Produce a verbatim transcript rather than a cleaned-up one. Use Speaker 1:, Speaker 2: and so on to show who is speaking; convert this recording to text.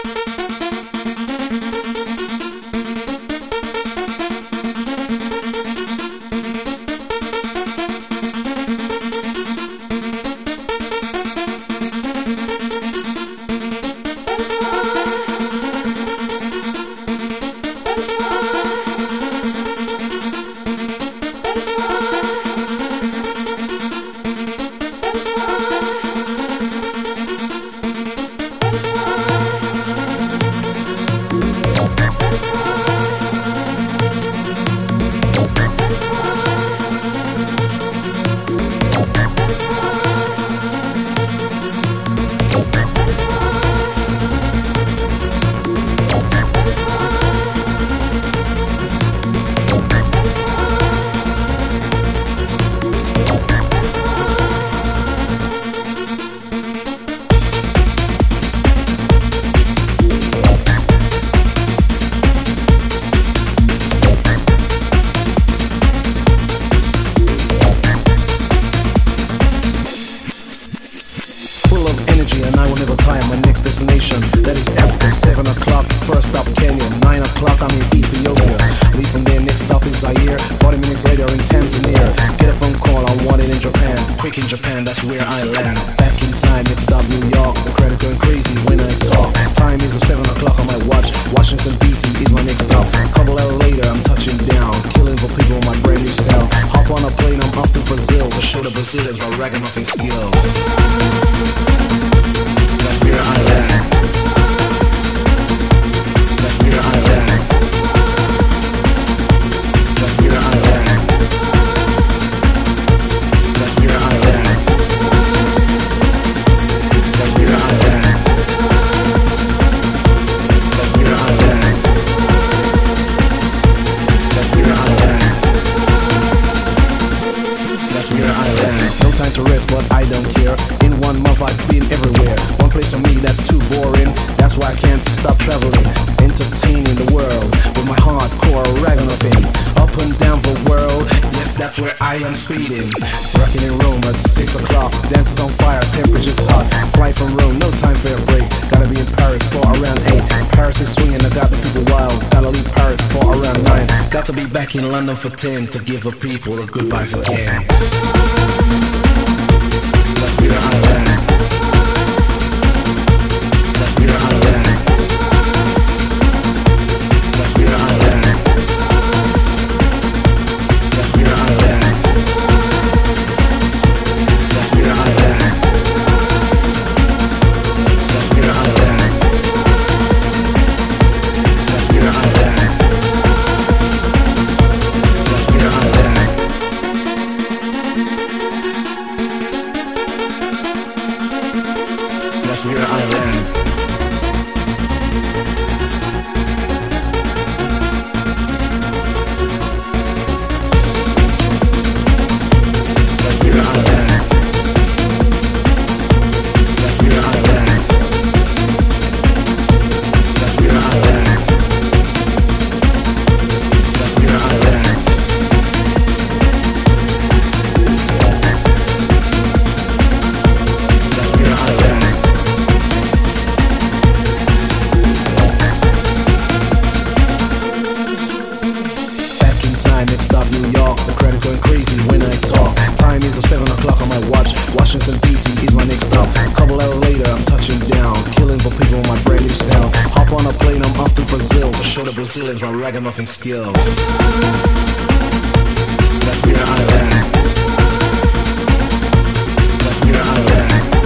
Speaker 1: In London for ten to give the people the good vibes again. Let's be the island. Let's be the island. Let's be the island. Let's be the island. Let's be the island. Let's be the island. Let's be the island. We're island. Let's be the island. Let's be the island. Let's be the island. Let's be the island. Let's be the island. Washington D C is my next stop. Couple hours later, I'm touching down, killing for people with my brand new sound. Hop on a plane, I'm off to Brazil to show the Brazilians my ragamuffin skill. Let's be the island. Let's be the island.